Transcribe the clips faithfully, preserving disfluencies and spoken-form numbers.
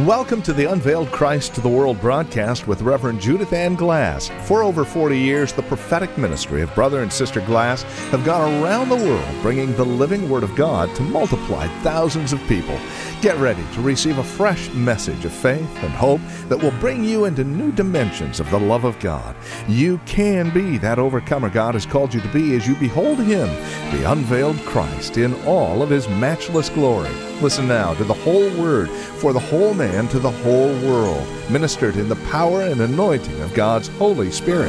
Welcome to the Unveiled Christ to the World broadcast with Reverend Judith Ann Glass. For over forty years, the prophetic ministry of Brother and Sister Glass have gone around the world bringing the living Word of God to multiply thousands of people. Get ready to receive a fresh message of faith and hope that will bring you into new dimensions of the love of God. You can be that overcomer God has called you to be as you behold Him, the unveiled Christ, in all of His matchless glory. Listen now to the whole Word for the whole man to the whole world, ministered in the power and anointing of God's Holy Spirit.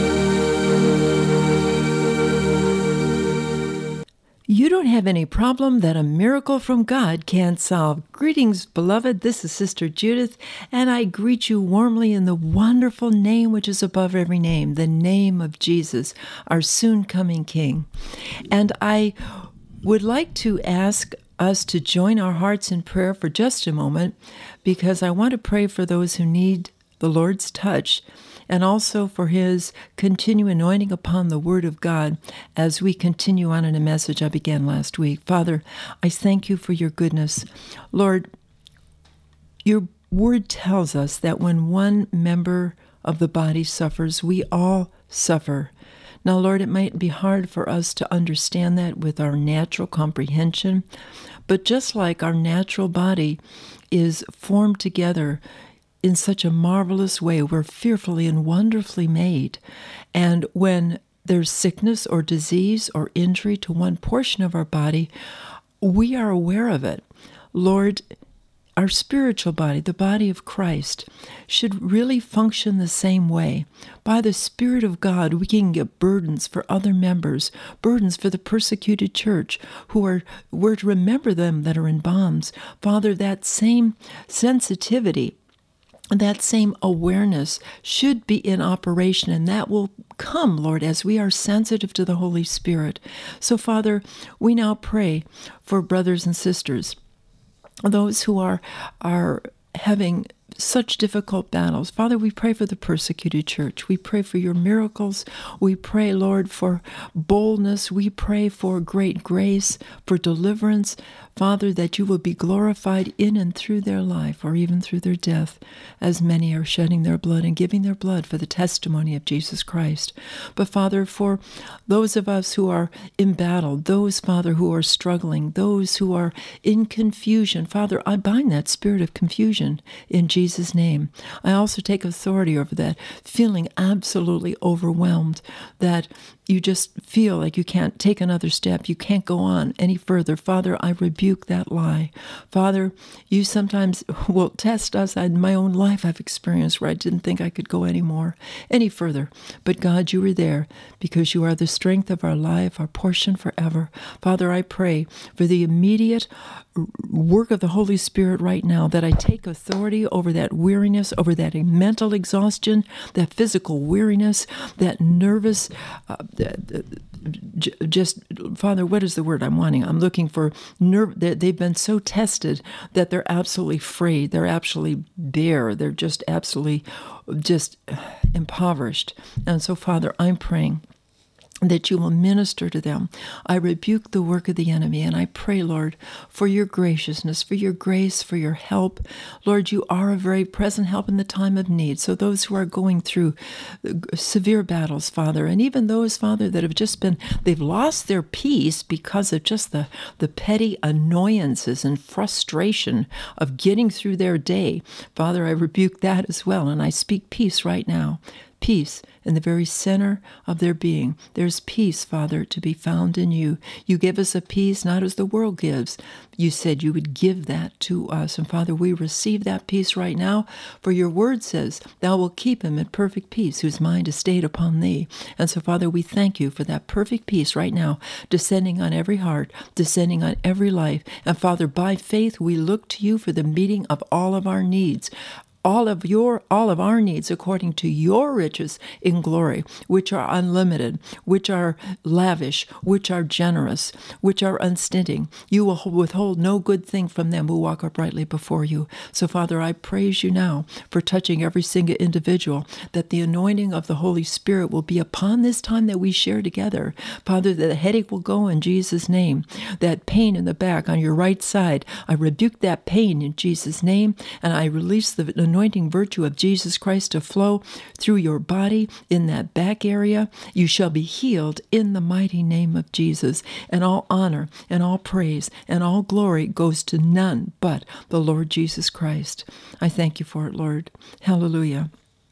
You don't have any problem that a miracle from God can't solve. Greetings, beloved. This is Sister Judith, and I greet you warmly in the wonderful name which is above every name, the name of Jesus, our soon-coming King. And I would like to ask us to join our hearts in prayer for just a moment, because I want to pray for those who need the Lord's touch, and also for His continued anointing upon the Word of God as we continue on in a message I began last week. Father, I thank you for your goodness. Lord, your Word tells us that when one member of the body suffers, we all suffer. Now, Lord, it might be hard for us to understand that with our natural comprehension, but just like our natural body is formed together in such a marvelous way, we're fearfully and wonderfully made. And when there's sickness or disease or injury to one portion of our body, we are aware of it. Lord, our spiritual body, the body of Christ, should really function the same way. By the Spirit of God, we can get burdens for other members, burdens for the persecuted church, who are, we're to remember them that are in bonds. Father, that same sensitivity, that same awareness should be in operation, and that will come, Lord, as we are sensitive to the Holy Spirit. So, Father, we now pray for brothers and sisters, those who are are having such difficult battles. Father, we pray for the persecuted church. We pray for your miracles. We pray, Lord, for boldness. We pray for great grace, for deliverance. Father, that you will be glorified in and through their life, or even through their death, as many are shedding their blood and giving their blood for the testimony of Jesus Christ. But Father, for those of us who are in battle, those, Father, who are struggling, those who are in confusion, Father, I bind that spirit of confusion in Jesus' name. I also take authority over that, feeling absolutely overwhelmed, that you just feel like you can't take another step, you can't go on any further. Father, I rebuke that lie. Father, you sometimes will test us. In my own life I've experienced where I didn't think I could go any more, any further. But God, you were there because you are the strength of our life, our portion forever. Father, I pray for the immediate work of the Holy Spirit right now, that I take authority over that weariness, over that mental exhaustion, that physical weariness, that nervous, uh, just, Father, what is the word I'm wanting? I'm looking for nerve. They've been so tested that they're absolutely frayed. They're absolutely bare. They're just absolutely just impoverished. And so, Father, I'm praying that you will minister to them. I rebuke the work of the enemy, and I pray, Lord, for your graciousness, for your grace, for your help. Lord, you are a very present help in the time of need. So those who are going through severe battles, Father, and even those, Father, that have just been, they've lost their peace because of just the, the petty annoyances and frustration of getting through their day. Father, I rebuke that as well, and I speak peace right now. Peace in the very center of their being. There's peace, Father, to be found in you. You give us a peace not as the world gives. You said you would give that to us. And Father, we receive that peace right now, for your word says, thou wilt keep him in perfect peace, whose mind is stayed upon thee. And so, Father, we thank you for that perfect peace right now, descending on every heart, descending on every life. And Father, by faith, we look to you for the meeting of all of our needs, all of your all of our needs according to your riches in glory, which are unlimited, which are lavish, which are generous, which are unstinting. You will withhold no good thing from them who walk uprightly before you. So, Father, I praise you now for touching every single individual, that the anointing of the Holy Spirit will be upon this time that we share together. Father, that the headache will go in Jesus' name. That pain in the back on your right side, I rebuke that pain in Jesus' name, and I release the anointing virtue of Jesus Christ to flow through your body in that back area. You shall be healed in the mighty name of Jesus. And all honor and all praise and all glory goes to none but the Lord Jesus Christ. I thank you for it, Lord. Hallelujah.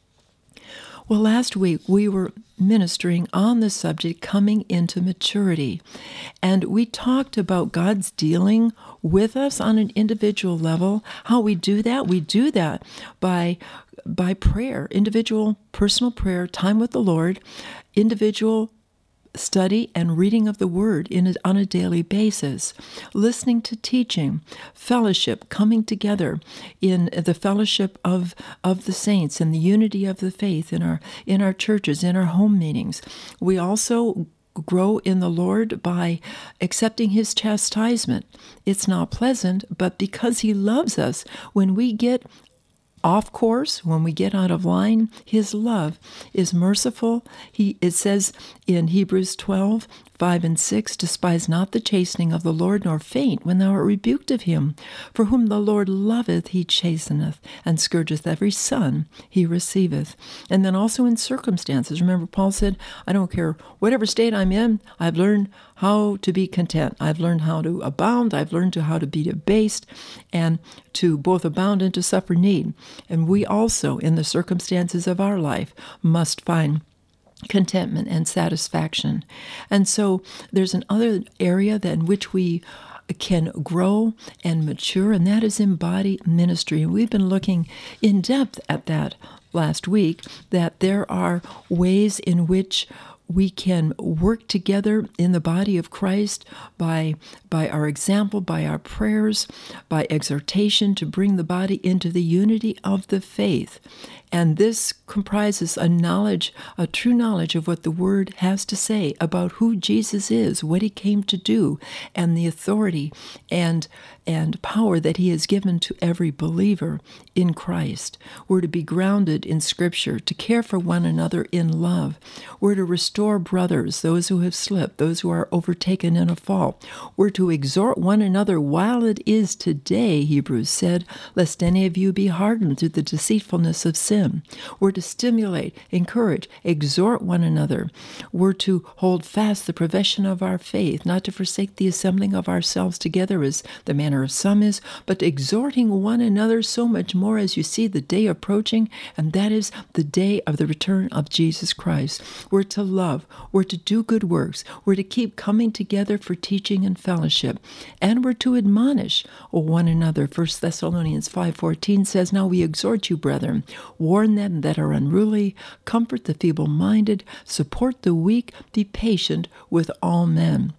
Well, last week we were ministering on the subject coming into maturity, and we talked about God's dealing with us on an individual level. How we do that? We do that by by prayer, individual personal prayer, time with the Lord, individual study and reading of the Word in a, on a daily basis, listening to teaching, fellowship, coming together in the fellowship of of the saints and the unity of the faith in our in our churches, in our home meetings. We also grow in the Lord by accepting His chastisement. It's not pleasant, but because He loves us, when we get off course, when we get out of line, His love is merciful. He it says in Hebrews twelve, five and six, despise not the chastening of the Lord, nor faint when thou art rebuked of Him. For whom the Lord loveth, He chasteneth, and scourgeth every son He receiveth. And then also in circumstances, remember Paul said, I don't care whatever state I'm in, I've learned how to be content. I've learned how to abound. I've learned to how to be debased, and to both abound and to suffer need. And we also, in the circumstances of our life, must find contentment and satisfaction. And so there's another area that in which we can grow and mature, and that is in body ministry. And we've been looking in depth at that last week, that there are ways in which we can work together in the body of Christ by by our example, by our prayers, by exhortation to bring the body into the unity of the faith. And this comprises a knowledge, a true knowledge of what the Word has to say about who Jesus is, what He came to do, and the authority and and power that He has given to every believer in Christ. We're to be grounded in Scripture, to care for one another in love. We're to restore brothers, those who have slipped, those who are overtaken in a fault. We're to exhort one another while it is today, Hebrews said, lest any of you be hardened through the deceitfulness of sin. We're to stimulate, encourage, exhort one another. We're to hold fast the profession of our faith, not to forsake the assembling of ourselves together as the manner of some is, but exhorting one another so much more as you see the day approaching, and that is the day of the return of Jesus Christ. We're to love. We're to do good works. We're to keep coming together for teaching and fellowship. And we're to admonish one another. First Thessalonians five fourteen says, now we exhort you, brethren, warn them that are unruly, comfort the feeble-minded, support the weak, be patient with all men.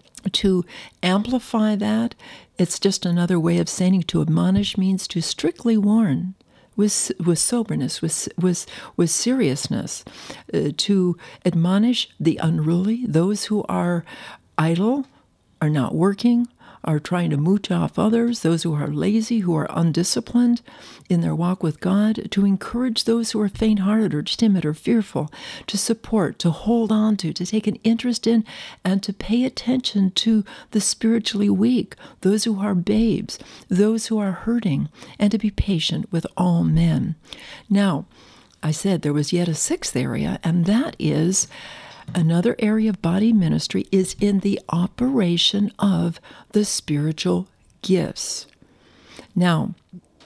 To amplify that, it's just another way of saying to admonish means to strictly warn with with soberness, with with with seriousness, uh, to admonish the unruly, those who are idle, are not working, are trying to mooch off others, those who are lazy, who are undisciplined in their walk with God, to encourage those who are faint-hearted or timid or fearful, to support, to hold on to, to take an interest in, and to pay attention to the spiritually weak, those who are babes, those who are hurting, and to be patient with all men. Now, I said there was yet a sixth area, and that is another area of body ministry is in the operation of the spiritual gifts. Now,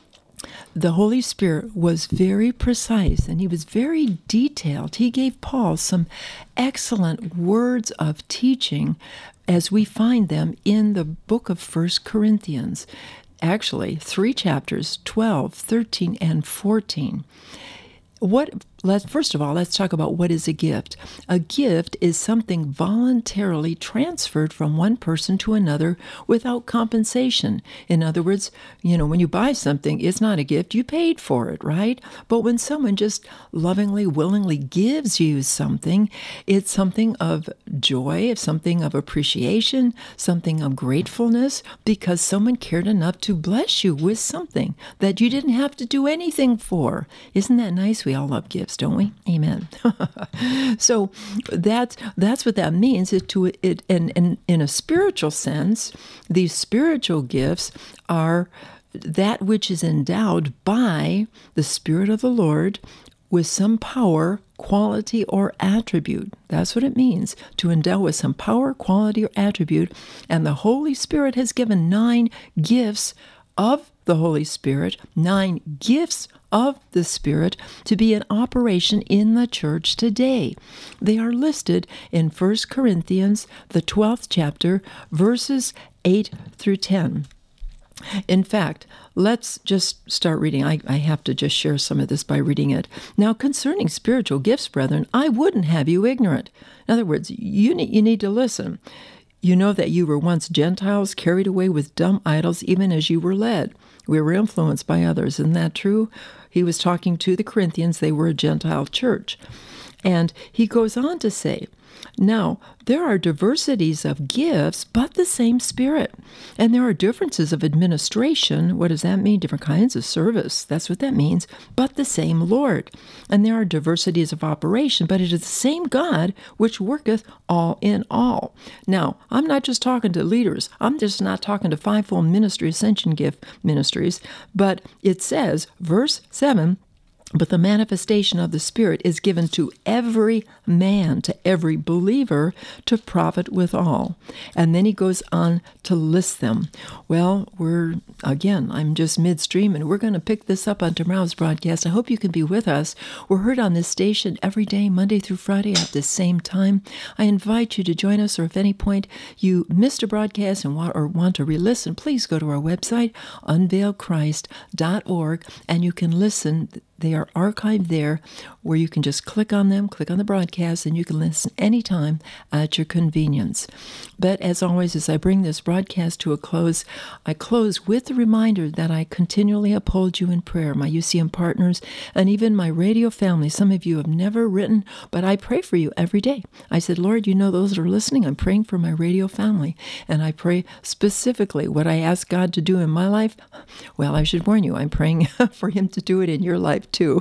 the Holy Spirit was very precise and He was very detailed. He gave Paul some excellent words of teaching as we find them in the book of First Corinthians. Actually, three chapters, twelve, thirteen, and fourteen. What let's first of all, let's talk about what is a gift. A gift is something voluntarily transferred from one person to another without compensation. In other words, you know, when you buy something, it's not a gift. You paid for it, right? But when someone just lovingly, willingly gives you something, it's something of joy, it's something of appreciation, something of gratefulness, because someone cared enough to bless you with something that you didn't have to do anything for. Isn't that nice? We all love gifts, don't we? Amen. So that's that's what that means. It to it, and, and in a spiritual sense, these spiritual gifts are that which is endowed by the Spirit of the Lord with some power, quality, or attribute. That's what it means, to endow with some power, quality, or attribute. And the Holy Spirit has given nine gifts of the Holy Spirit, nine gifts of the Spirit to be in operation in the church today. They are listed in First Corinthians, the twelfth chapter, verses eight through ten. In fact, let's just start reading. I, I have to just share some of this by reading it. Now, concerning spiritual gifts, brethren, I wouldn't have you ignorant. In other words, you need, you need to listen. You know that you were once Gentiles, carried away with dumb idols, even as you were led. We were influenced by others. Isn't that true? He was talking to the Corinthians. They were a Gentile church. And he goes on to say, now, there are diversities of gifts, but the same Spirit. And there are differences of administration. What does that mean? Different kinds of service. That's what that means. But the same Lord. And there are diversities of operation, but it is the same God which worketh all in all. Now, I'm not just talking to leaders. I'm just not talking to fivefold ministry, ascension gift ministries. But it says, verse seven, but the manifestation of the Spirit is given to every man, to every believer, to profit withal. And then he goes on to list them. Well, we're, again, I'm just midstream, and we're going to pick this up on tomorrow's broadcast. I hope you can be with us. We're heard on this station every day, Monday through Friday at the same time. I invite you to join us, or if at any point you missed a broadcast and want, or want to re-listen, please go to our website, unveiled christ dot org, and you can listen. They are archived there, where you can just click on them, click on the broadcast, and you can listen anytime at your convenience. But as always, as I bring this broadcast to a close, I close with the reminder that I continually uphold you in prayer, my U C M partners, and even my radio family. Some of you have never written, but I pray for you every day. I said, Lord, you know those that are listening. I'm praying for my radio family, and I pray specifically what I ask God to do in my life. Well, I should warn you, I'm praying for him to do it in your life too.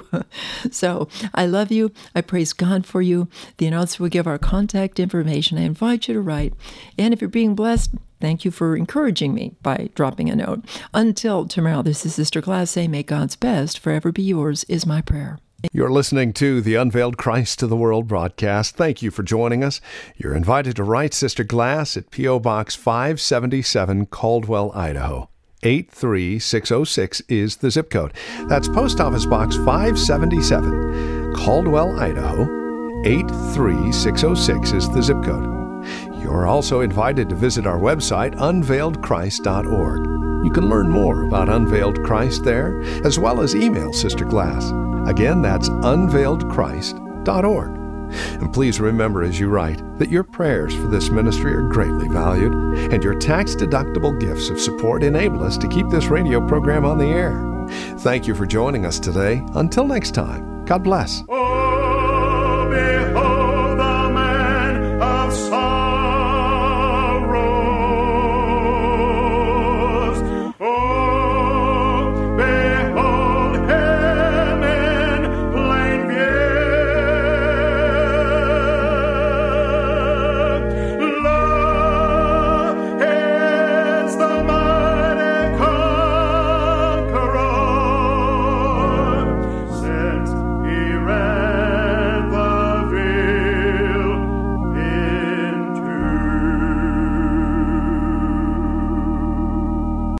So I love you. I praise God for you. The announcer will give our contact information. I invite you to write. And if you're being blessed, thank you for encouraging me by dropping a note. Until tomorrow, this is Sister Glass saying, may God's best forever be yours, is my prayer. You're listening to the Unveiled Christ to the World broadcast. Thank you for joining us. You're invited to write Sister Glass at P O Box five seventy-seven, Caldwell, Idaho. eight three six oh six is the zip code. That's Post Office Box five seventy-seven, Caldwell, Idaho. eight three six oh six is the zip code. You're also invited to visit our website, unveiled christ dot org. You can learn more about Unveiled Christ there, as well as email Sister Glass. Again, that's unveiled christ dot org. And please remember as you write that your prayers for this ministry are greatly valued, and your tax-deductible gifts of support enable us to keep this radio program on the air. Thank you for joining us today. Until next time, God bless.